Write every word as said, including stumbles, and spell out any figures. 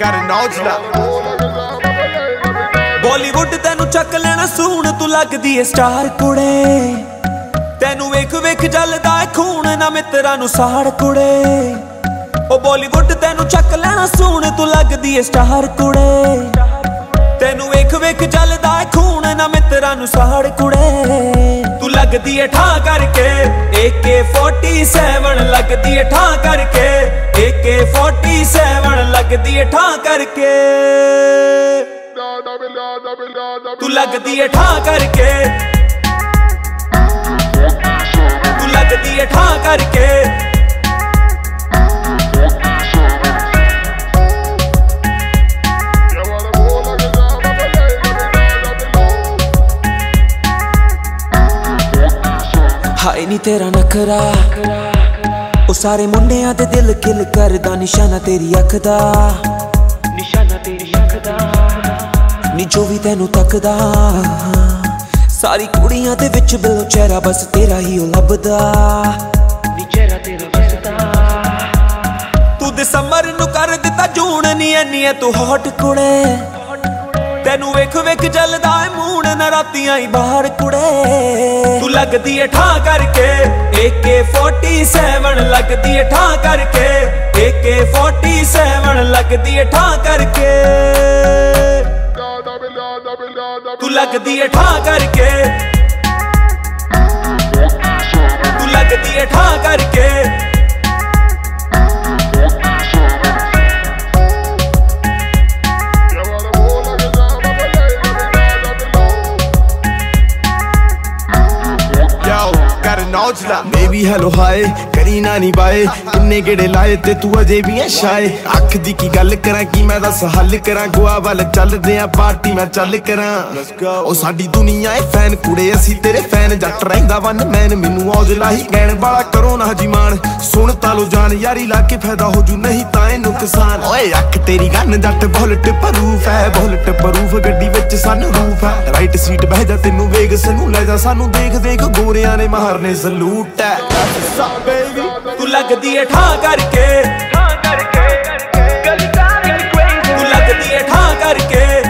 ਕਰਨ ਔਜਲਾ ਬਾਲੀਵੁੱਡ ਤੈਨੂੰ ਚੱਕ ਲੈਣਾ ਸੂਣ ਤੂੰ ਲੱਗਦੀ ਏ ਸਟਾਰ ਕੁੜੇ ਤੈਨੂੰ ਵੇਖ ਵੇਖ ਜਲਦਾ ਏ ਖੂਨ ਨਾ ਮਿੱਤਰਾਂ ਨੂੰ ਸਾੜ ਕੁੜੇ ਉਹ ਬਾਲੀਵੁੱਡ ਤੈਨੂੰ ਚੱਕ ਲੈਣਾ ਸੂਣ ਤੂੰ ਲੱਗਦੀ ਏ ਸਟਾਰ ਕੁੜੇ ਤੈਨੂੰ ਵੇਖ ਵੇਖ ਜਲਦਾ ਏ ਖੂਨ ਨਾ ਮਿੱਤਰਾਂ ਨੂੰ ਸਾੜ ਕੁੜੇ ਤੂੰ ਲੱਗਦੀ ਏ ਠਾਂ ਕਰਕੇ ਏ ਕੇ ਫੋਰਟੀ ਸੈਵਨ ਲੱਗਦੀ ਏ ਠਾਂ ਕਰਕੇ ਏ ਕੇ ਫੋਰਟੀ ਸੈਵਨ ਲੱਗਦੀ ਏ ਠਾਂ ਕਰਕੇ ਤੂੰ ਲੱਗਦੀ ਏ ਠਾਂ ਕਰਕੇ ਤੂੰ ਲੱਗਦੀ ਏ ਠਾਂ ਕਰਕੇ ਹਾਏ ਨੀ ਤੇਰਾ ਨਖਰਾ ਉਹ ਸਾਰੇ ਮੁੰਡਿਆਂ ਦੇ ਦਿਲ ਕਿਲ ਕਰਦਾ ਨਿਸ਼ਾਨਾ ਤੇਰੀ ਅੱਖ ਦਾ ਨਿਸ਼ਾਨਾ ਤੇਰੀ ਅੱਖ ਦਾ ਨੀ ਜੋ ਵੀ ਤੈਨੂੰ ਤੱਕਦਾ ਸਾਰੀ ਕੁੜੀਆਂ ਦੇ ਵਿੱਚ ਬਿਲੋ ਚਿਹਰਾ ਬਸ ਤੇਰਾ ਹੀ ਉਹ ਲੱਭਦਾ ਨੀ ਚਿਹਰਾ ਤੇਰਾ ਵਸਦਾ ਤੂੰ ਦਸੰਬਰ ਨੂੰ ਕਰ ਦਿੱਤਾ ਜੂਨ ਨੀ ਐਨੀ ਐ ਤੂੰ ਹੌਟ ਕੁੜੇ ਤੈਨੂੰ ਵੇਖ ਵੇਖ ਜਲਦਾ ਏ ਮੂਣ ਨਾ ਰਾਤੀਆਂ ਹੀ ਬਾਹਰ ਕੁੜੇ ਤੂੰ ਲੱਗਦੀ ਏ ਠਾਂ ਕਰਕੇ ਏ ਕੇ ਫੋਰਟੀ ਸੈਵਨ ਲੱਗਦੀ ਏ ਠਾਂ ਕਰਕੇ ਏ ਕੇ ਫੋਰਟੀ ਸੈਵਨ ਲੱਗਦੀ ਏ ਠਾਂ ਕਰਕੇ ਤੂੰ ਲੱਗਦੀ ਏ ਠਾਂ ਕਰਕੇ ਤੂੰ ਲੱਗਦੀ ਏ ਠਾਂ ਕਰਕੇ ਔਜਲਾ ਬੇਬੀ ਹੈਲੋ ਹਾਏ ਕਰੀ ਨਾ ਨੀ ਬਾਏ ਕਿੰਨੇ ਗੇੜੇ ਲਾਏ ਤੇ ਤੂੰ ਅਜੇ ਵੀ ਐ ਸ਼ਾਏ ਅੱਖ ਦੀ ਕੀ ਗੱਲ ਕਰਾਂ ਕੀ ਮੈਂ ਦੱਸ ਹੱਲ ਕਰਾਂ ਗੋਆ ਵੱਲ ਚੱਲਦੇ ਆ ਪਾਰਟੀ ਮੈਂ ਚੱਲ ਕਰਾਂ ਉਹ ਸਾਡੀ ਦੁਨੀਆ ਏ ਫੈਨ ਕੁੜੇ ਅਸੀਂ ਤੇਰੇ ਫੈਨ ਜੱਟ ਰਹਿੰਦਾ ਵਨ ਮੈਨ ਮੈਨੂੰ ਔਜਲਾ ਹੀ ਕਹਿਣ ਵਾਲਾ ਕਰੋ ਨਾ ਹਜੀਮਾਨ ਸੁਣ ਤਾ ਲੋ ਜਾਨ ਯਾਰੀ ਲਾ ਕੇ ਫਾਇਦਾ ਹੋ ਜੂ ਨਹੀਂ ਤਾਂ ਇਹ ਨੁਕਸਾਨ ਓਏ ਅੱਖ ਤੇਰੀ ਗੰਨ ਜੱਟ ਬੁਲਟ ਪ੍ਰੂਫ ਹੈ ਬੁਲਟ ਪ੍ਰੂਫ ਗੱਡੀ ਵਿੱਚ ਸਾਨੂੰ ਰੂਫ ਹੈ ਰਾਈਟ ਸੀਟ ਬਹਿ ਜਾ ਤੈਨੂੰ ਵੇਗਸ ਨੂੰ ਲੈ ਜਾ ਸਾਨੂੰ ਦੇਖ ਦੇਖ ਗੋਰਿਆਂ ਨੇ ਮਾਰਨੇ ਸਲੂਟ ਹੈ ਤੂੰ ਲੱਗਦੀ ਏ ਠਾਂ ਕਰਕੇ ਤੂੰ ਲੱਗਦੀ ਏ ਠਾਂ ਕਰਕੇ